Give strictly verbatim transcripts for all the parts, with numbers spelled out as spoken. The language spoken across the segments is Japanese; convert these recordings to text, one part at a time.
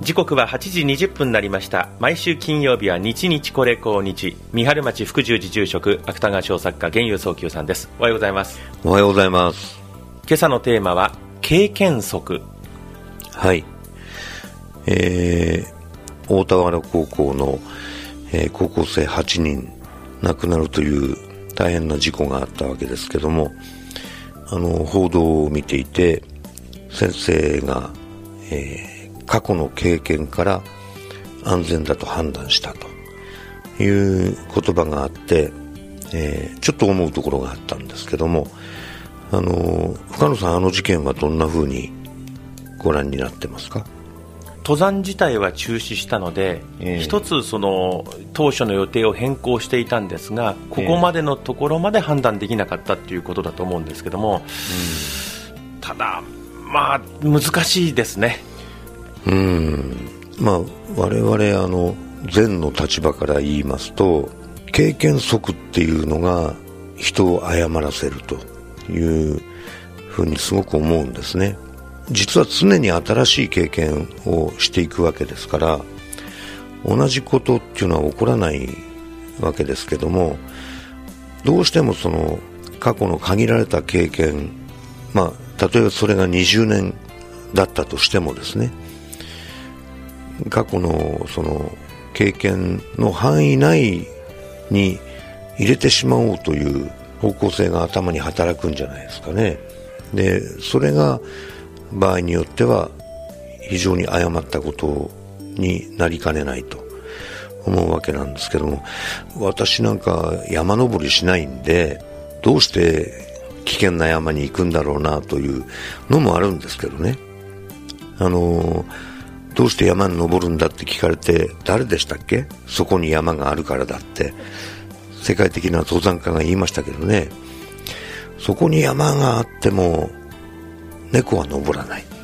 時刻ははちじにじゅっぷんになりました。毎週金曜日は日日これこ日、三春町福寿寺住職芥川賞作家玄遊宗久さんです。おはようございます。 おはようございます。 今朝のテーマは経験則。 はい、えー、大田原高校の、えー、高校生はちにん亡くなるという大変な事故があったわけですけども、あの報道を見ていて先生が、えー過去の経験から安全だと判断したという言葉があって、えー、ちょっと思うところがあったんですけども、あの深野さん、あの事件はどんな風にご覧になってますか？ 登山自体は中止したので、えー、一つその当初の予定を変更していたんですが、ここまでのところまで判断できなかったということだと思うんですけども、うん、ただまあ難しいですね。 うーんまあ、我々あの禅の立場から言いますと、経験則っていうのが人を誤らせるというふうにすごく思うんですね。実は常に新しい経験をしていくわけですから、同じことっていうのは起こらないわけですけども、どうしてもその過去の限られた経験、まあ例えばそれがにじゅうねんだったとしてもですね、過去のその経験の範囲内に入れてしまおうという方向性が頭に働くんじゃないですかね。で、それが場合によっては非常に誤ったことになりかねないと思うわけなんですけども、私なんか山登りしないんで、どうして危険な山に行くんだろうなというのもあるんですけどね。あのどうして山に登るんだって聞かれて、誰でしたっけ？そこに山があるからだって世界的な登山家が言いましたけどね。そこに山があっても猫は登らない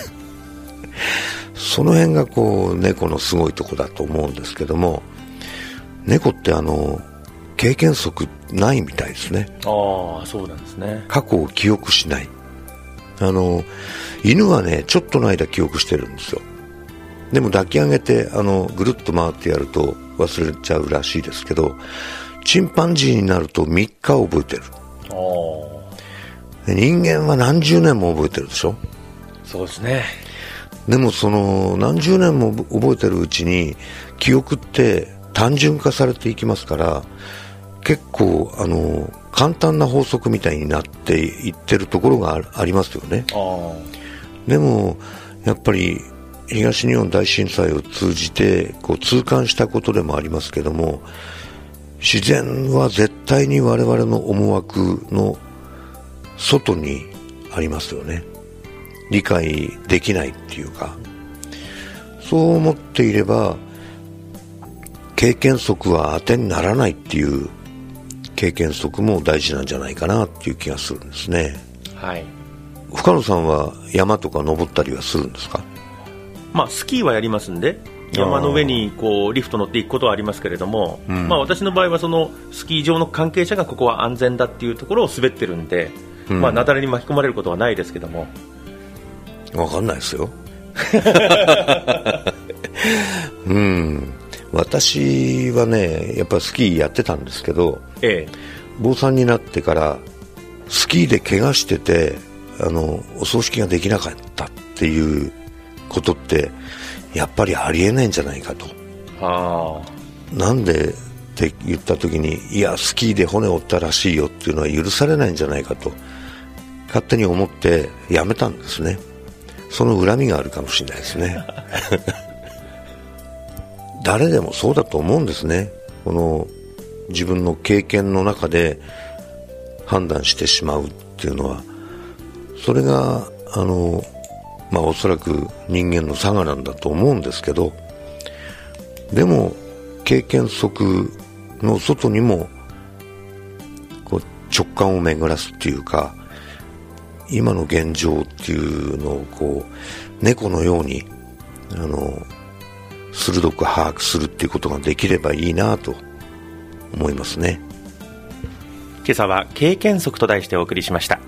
その辺がこう猫のすごいとこだと思うんですけども、猫ってあの経験則ないみたいですね。 ああ、そうなんですね。 過去を記憶しない。あの犬はね、ちょっとの間記憶してるんですよ。でも抱き上げてあのぐるっと回ってやると忘れちゃうらしいですけど、チンパンジーになるとみっか覚えてる。あ、人間は何十年も覚えてるでしょ。 そうですね。 でもその何十年も覚えてるうちに記憶って単純化されていきますから、結構あの簡単な法則みたいになっていってるところが あ, ありますよね。あ、でもやっぱり東日本大震災を通じてこう痛感したことでもありますけども、自然は絶対に我々の思惑の外にありますよね。理解できないっていうか、そう思っていれば経験則は当てにならないっていう経験則も大事なんじゃないかなっていう気がするんですね。 はい。 深野さんは山とか登ったりはするんですか？ まあ、スキーはやりますんで、山の上にこうリフト乗っていくことはありますけれども、うん、まあ、私の場合はそのスキー場の関係者がここは安全だっていうところを滑ってるんで、うん、まあ、雪崩に巻き込まれることはないですけども。 分かんないですようん、私はね、やっぱスキーやってたんですけど、ええ、坊さんになってからスキーで怪我しててあのお葬式ができなかったっていうことってやっぱりありえないんじゃないかと。はあ、なんでって言った時に、いやスキーで骨折ったらしいよっていうのは許されないんじゃないかと勝手に思ってやめたんですね。その恨みがあるかもしれないですね誰でもそうだと思うんですね。この自分の経験の中で判断してしまうっていうのは、それがあのまあおそらく人間の差がなんだと思うんですけど、でも経験則の外にもこう直感を巡らすっていうか、今の現状っていうのをこう猫のようにあの鋭く把握するっていうことができればいいなと思いますね。 今朝は経験則と題してお送りしました。